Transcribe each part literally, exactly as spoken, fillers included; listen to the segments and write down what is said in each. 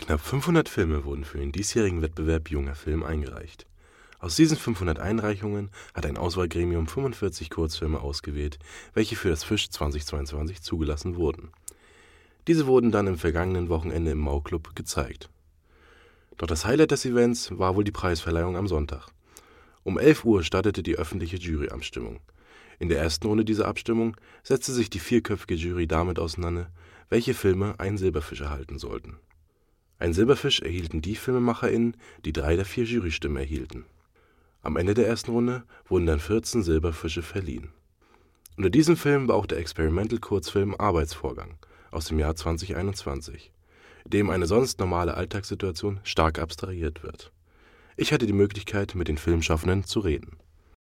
Knapp fünfhundert Filme wurden für den diesjährigen Wettbewerb Junger Film eingereicht. Aus diesen fünfhundert Einreichungen hat ein Auswahlgremium fünfundvierzig Kurzfilme ausgewählt, welche für das Fisch zweitausendzweiundzwanzig zugelassen wurden. Diese wurden dann im vergangenen Wochenende im Mau-Club gezeigt. Doch das Highlight des Events war wohl die Preisverleihung am Sonntag. Um elf Uhr startete die öffentliche Juryabstimmung. In der ersten Runde dieser Abstimmung setzte sich die vierköpfige Jury damit auseinander, welche Filme einen Silberfisch erhalten sollten. Einen Silberfisch erhielten die FilmemacherInnen, die drei der vier Jurystimmen erhielten. Am Ende der ersten Runde wurden dann vierzehn Silberfische verliehen. Unter diesem Film war auch der Experimental-Kurzfilm Arbeitsvorgang aus dem Jahr zweitausendeinundzwanzig, in dem eine sonst normale Alltagssituation stark abstrahiert wird. Ich hatte die Möglichkeit, mit den Filmschaffenden zu reden.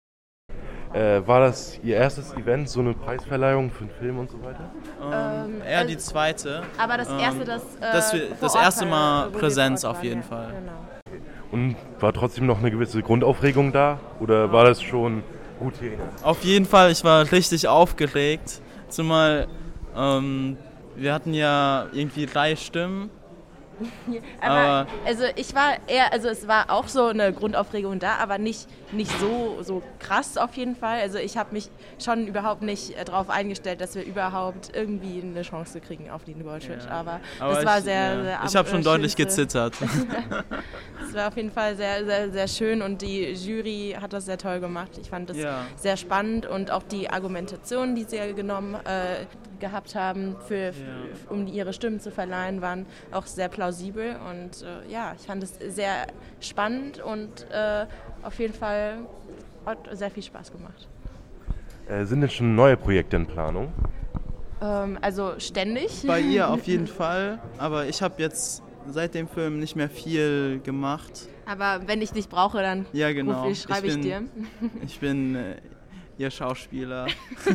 Äh, war das Ihr erstes Event, so eine Preisverleihung für einen Film und so weiter? Ähm, eher die zweite. Aber das erste, das äh, Das, wir, das erste Mal Präsenz auf jeden ja, Fall. Genau. Und war trotzdem noch eine gewisse Grundaufregung da? Oder war das schon Routine? Auf jeden Fall, ich war richtig aufgeregt. Zumal ähm, wir hatten ja irgendwie drei Stimmen. aber, aber also ich war eher, also es war auch so eine Grundaufregung da, aber nicht, nicht so, so krass auf jeden Fall. Also ich habe mich schon überhaupt nicht äh, darauf eingestellt, dass wir überhaupt irgendwie eine Chance kriegen auf den Goldfisch. Ja. Aber, aber das war ich, sehr, ja. sehr Ich habe schon äh, deutlich schönste- gezittert. Es war auf jeden Fall sehr, sehr, sehr schön und die Jury hat das sehr toll gemacht. Ich fand das Ja. sehr spannend und auch die Argumentation, die sie genommen äh, gehabt haben, für, für, um ihre Stimmen zu verleihen, waren auch sehr plausibel und äh, ja, ich fand es sehr spannend und äh, auf jeden Fall hat sehr viel Spaß gemacht. Äh, sind denn schon neue Projekte in Planung? Ähm, also ständig. Bei ihr auf jeden Fall, aber ich habe jetzt seit dem Film nicht mehr viel gemacht. Aber wenn ich dich brauche, dann Ja, genau. ruf ich, schreibe ich, bin, dir. Ich bin äh, ihr Schauspieler.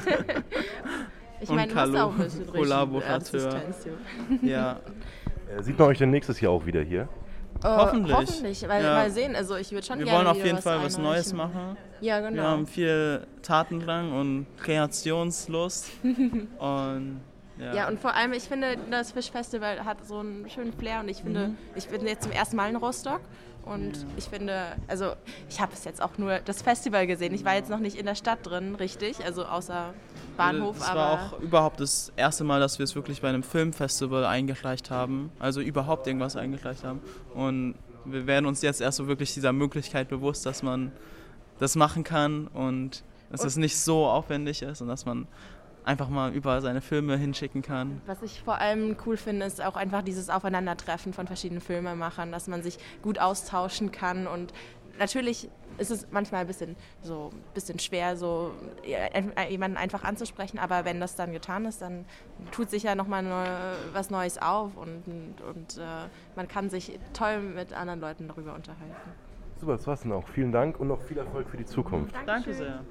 Ich und meine, du hast Carlo, auch ein bisschen Kollaborateur. Regie-Assistenz, jo. Ja. Äh, sieht man euch denn nächstes Jahr auch wieder hier? Äh, Hoffentlich. Hoffentlich, weil Ja. mal sehen. Also ich würde schon Wir gerne wollen auf wieder jeden was Fall was Neues einreichen. machen. Ja, genau. Wir haben viel Tatendrang und Kreationslust. und ja. Ja, und vor allem, ich finde, das Fischfestival hat so einen schönen Flair und ich finde, Mhm. ich bin jetzt zum ersten Mal in Rostock und Ja. ich finde, also ich habe es jetzt auch nur das Festival gesehen. Ich war jetzt noch nicht in der Stadt drin, richtig, also außer Bahnhof, Das aber war auch überhaupt das erste Mal, dass wir es wirklich bei einem Filmfestival eingereicht haben. Also überhaupt irgendwas eingereicht haben. Und wir werden uns jetzt erst so wirklich dieser Möglichkeit bewusst, dass man das machen kann und dass es nicht so aufwendig ist und dass man einfach mal überall seine Filme hinschicken kann. was ich vor allem cool finde, ist auch einfach dieses Aufeinandertreffen von verschiedenen Filmemachern, dass man sich gut austauschen kann und natürlich ist es manchmal ein bisschen, so, ein bisschen schwer, so jemanden einfach anzusprechen, aber wenn das dann getan ist, dann tut sich ja nochmal neu, was Neues auf und, und, und äh, man kann sich toll mit anderen Leuten darüber unterhalten. Super, das war's dann auch. Vielen Dank und noch viel Erfolg für die Zukunft. Danke sehr.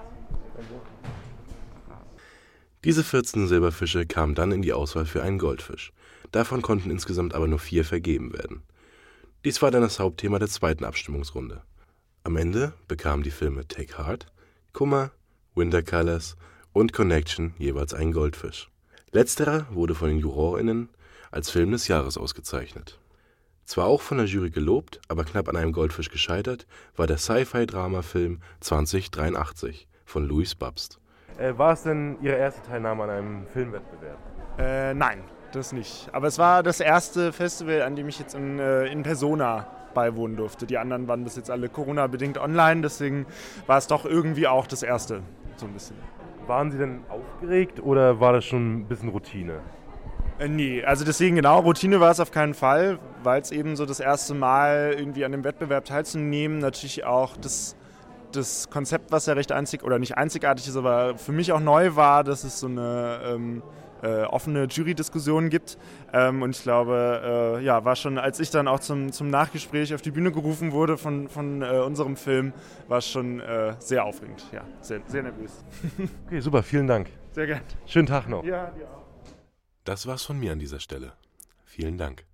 Diese vierzehn Silberfische kamen dann in die Auswahl für einen Goldfisch. Davon konnten insgesamt aber nur vier vergeben werden. Dies war dann das Hauptthema der zweiten Abstimmungsrunde. Am Ende bekamen die Filme Take Heart, Kummer, Winter Colors und Connection jeweils einen Goldfisch. Letzterer wurde von den JurorInnen als Film des Jahres ausgezeichnet. Zwar auch von der Jury gelobt, aber knapp an einem Goldfisch gescheitert, war der Sci-Fi-Drama-Film zwanzig dreiundachtzig von Louis Babst. Äh, war es denn Ihre erste Teilnahme an einem Filmwettbewerb? Äh, nein, das nicht. Aber es war das erste Festival, an dem ich jetzt in, äh, in Persona beiwohnen durfte. Die anderen waren bis jetzt alle Corona-bedingt online, deswegen war es doch irgendwie auch das erste, so ein bisschen. Waren Sie denn aufgeregt oder war das schon ein bisschen Routine? Äh, nee, also deswegen genau, Routine war es auf keinen Fall, weil es eben so das erste Mal irgendwie an dem Wettbewerb teilzunehmen, natürlich auch das, das Konzept, was ja recht einzig, oder nicht einzigartig ist, aber für mich auch neu war, dass es so eine ähm, äh, offene Jury-Diskussion gibt. Ähm, und ich glaube, äh, ja, war schon, als ich dann auch zum, zum Nachgespräch auf die Bühne gerufen wurde von, von äh, unserem Film, war es schon äh, sehr aufregend, ja, sehr, sehr nervös. Okay, super, vielen Dank. Sehr gern. Schönen Tag noch. Ja, dir auch. Das war's von mir an dieser Stelle. Vielen Dank.